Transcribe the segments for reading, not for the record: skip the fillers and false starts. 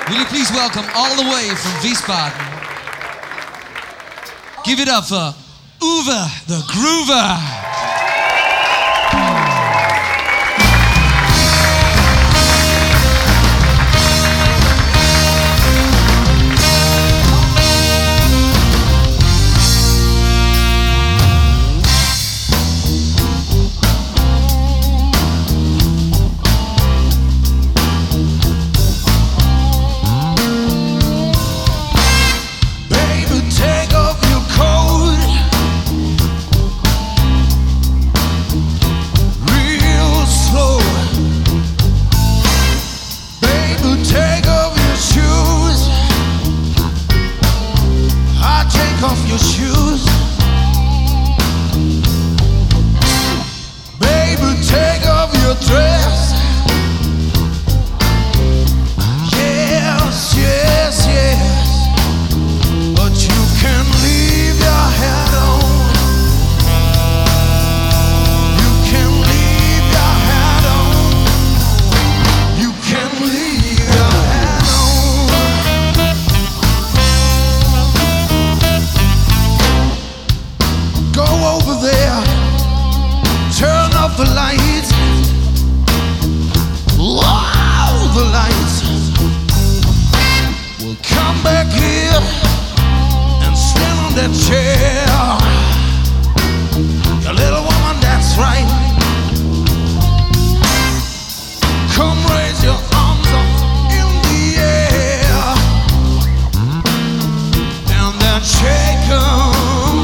Will you please welcome all the way from Wiesbaden? Give it up for Uwe the Groover. Off your shoes, baby, take off your dress. Yes, yes, yes, but you can leave your head on. You can leave your head on. You can leave your head on. Go over there, turn off the lights. Wow, the lights. We'll come back here and sit on that chair. Your little woman, that's right. Come raise your arms up in the air and then shake 'em.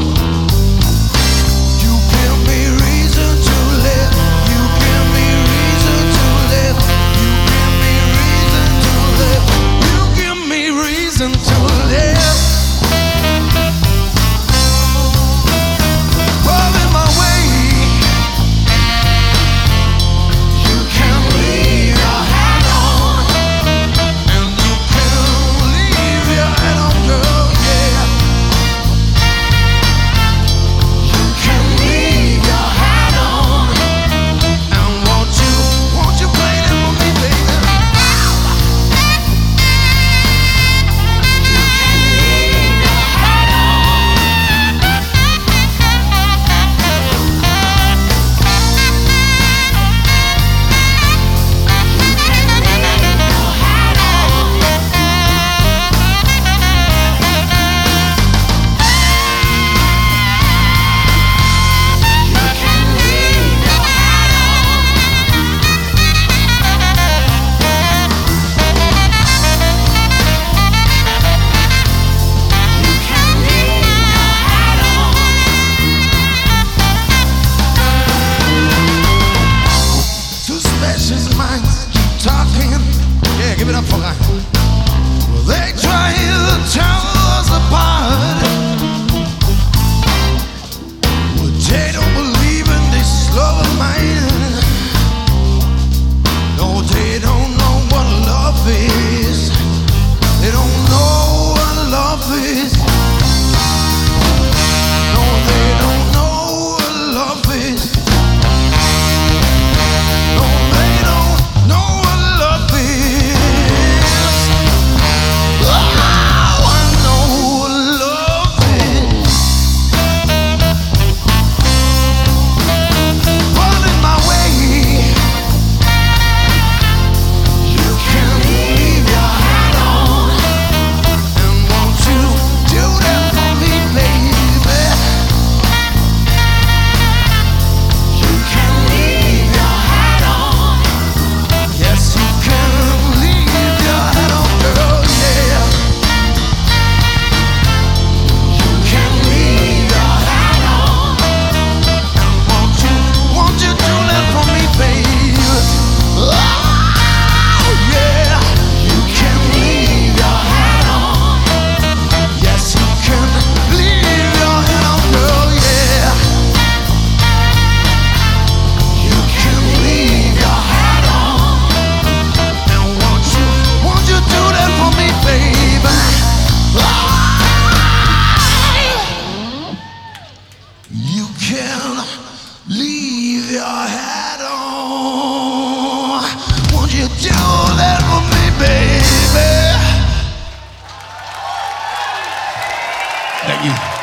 Give it up for Ryan. Well, they try to tell us apart. Well, they don't believe in this love of mine. No, they don't know what love is. They don't know what love is. No, they don't know what love is. No, they don't know what love is. Thank you.